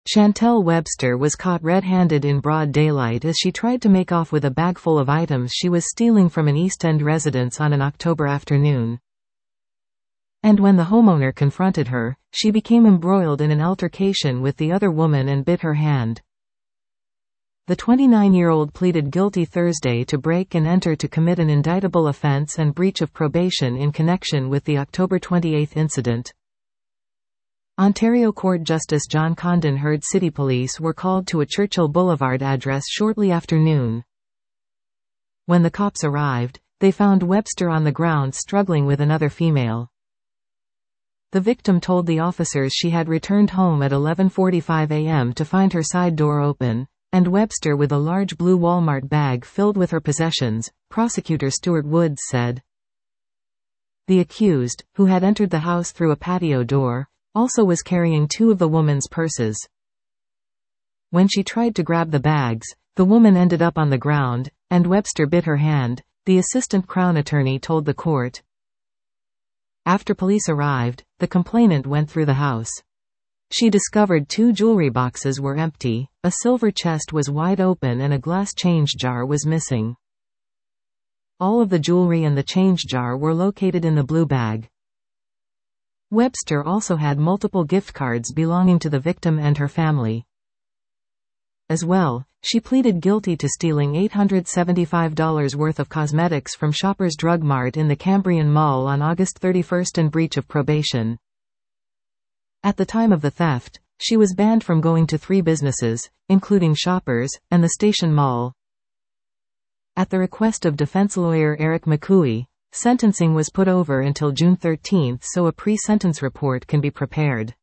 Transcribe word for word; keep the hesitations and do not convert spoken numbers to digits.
Chantel Webster was caught red-handed in broad daylight as she tried to make off with a bag full of items she was stealing from an East End residence on an October afternoon. And when the homeowner confronted her, she became embroiled in an altercation with the other woman and bit her hand. The twenty-nine-year-old pleaded guilty Thursday to break and enter to commit an indictable offense and breach of probation in connection with the October twenty-eighth incident. Ontario Court Justice John Condon heard City Police were called to a Churchill Boulevard address shortly after noon. When the cops arrived, they found Webster on the ground struggling with another female. The victim told the officers she had returned home at eleven forty-five a m to find her side door open, and Webster with a large blue Walmart bag filled with her possessions, prosecutor Stuart Woods said. The accused, who had entered the house through a patio door, also was carrying two of the woman's purses. When she tried to grab the bags, the woman ended up on the ground, and Webster bit her hand, the assistant Crown attorney told the court. After police arrived, the complainant went through the house. She discovered two jewelry boxes were empty, a silver chest was wide open and a glass change jar was missing. All of the jewelry and the change jar were located in the blue bag. Webster also had multiple gift cards belonging to the victim and her family. As well, she pleaded guilty to stealing eight hundred seventy-five dollars worth of cosmetics from Shoppers Drug Mart in the Cambrian Mall on August thirty-first and breach of probation. At the time of the theft, she was banned from going to three businesses, including Shoppers, and the Station Mall. At the request of defense lawyer Eric McCooey, sentencing was put over until June thirteenth so a pre-sentence report can be prepared.